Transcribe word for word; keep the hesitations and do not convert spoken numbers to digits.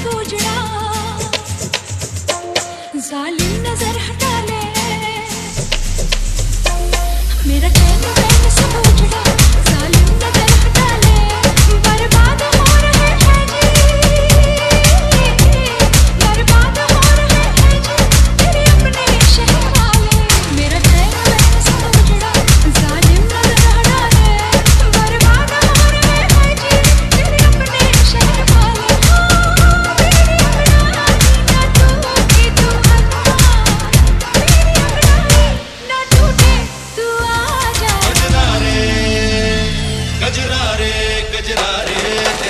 उजड़ा, जालिम नजर हटा ले, मेरा चैन वैन सब उजड़ा, जालिम नजर हटा ले, बर्बाद हो रहे हैं जी, बर्बाद हो रहे हैं जी तेरे अपने शहर वाले, मेरा चैन वैन सब उजड़ा, जालिम नजर हटा ले, बर्बाद हो रहे हैं जी तेरे अपने शहर वाले, मेरी अपनाई ना टूटे तू अपना, मेरी अपनाई ना टूटे तू आ जा। गजरा रे गजरा रे गजरा रे